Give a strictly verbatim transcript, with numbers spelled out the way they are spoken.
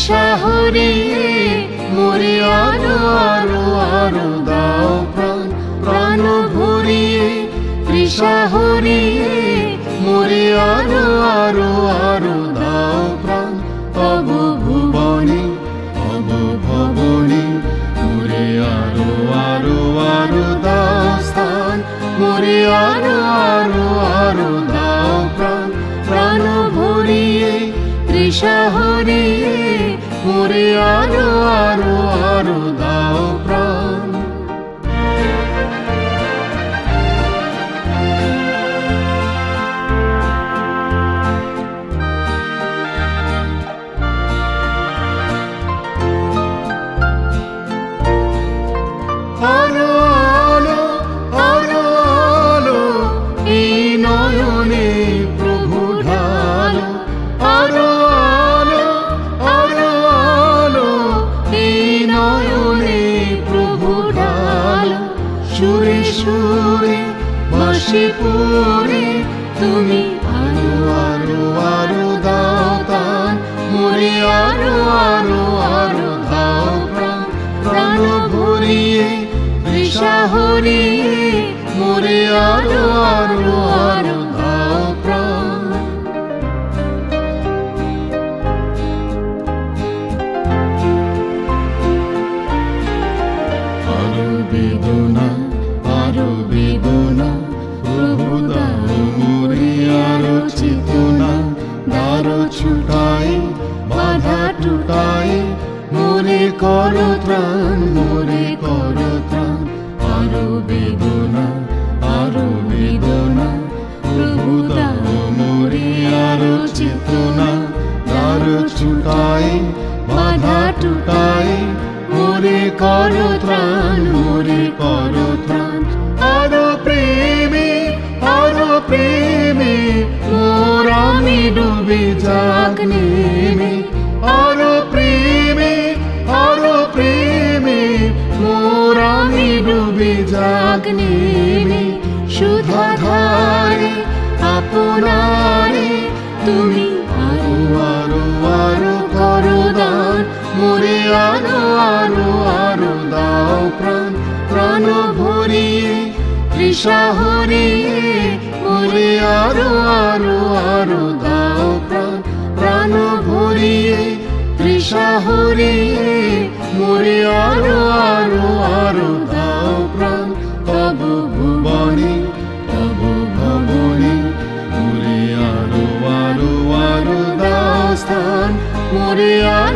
তৃষা হরিয়ে মোরে আরো আরো আরো দাও প্রাণ, প্রাণ ভরিয়ে তৃষা হরিয়ে মোরে আরো আরো আরো দাও প্রাণ। তব ভুবনে তব ভবনে মোরে আরো আরো আরো দাও স্থান, মোরে আরো আরো আরো দাও প্রাণ, প্রাণ ভরিয়ে তৃষা হরিয়ে মোরে আরো আরো আরো দাও প্রাণ। আলো আলো আলো আলো এই নয়নে প্রভু ঢালো, আলো আলো আলো আলো এই নয়নে প্রভু ঢালো। সুরে সুরে বাঁশি পড়ে তুমি আরো আরো আরো দাও তান, মোরে আরো আরো আরো দাও প্রাণ, প্রাণ ভরিয়ে তৃষা হরিয়ে মোরে আরো আরো আরো দাও প্রাণ। আরো বেদনা আরো বেদনা প্রভু দাও মোরে আরো চেতনা, দ্বার ছুটাই বাধা টুটাই মোরে করো ত্রাণ, মোরে করো ত্রাণ। আরো বেদনা আরো বেদনা প্রভু দাও মোরে আরো চেতনা, দ্বার ছুটাই বাধা টুটাই মোরে করো ত্রাণ, মোরে করো ত্রাণ। আরো প্রেমে আরো প্রেমে মোর আমি ডুবে যাক নেমে, আরো প্রেমে আরো প্রেমে মোর আমি ডুবে যাক নেমে। সুধা ধারে আপনারে তুমি আরো আরো আরো করো দান, মোরে আরো আরো আরো দাও প্রাণ, প্রাণ ভরিয়ে তৃষা হরিয়ে মোরে আরো আরো আরো দাও প্রাণ, প্রাণ ভরিয়ে তৃষা হরিয়ে মোরে আরো আরো আরো দাও প্রাণ। তব ভুবনে তব ভবনে মোরে আরো আরো আরো দাও স্থান, মোরে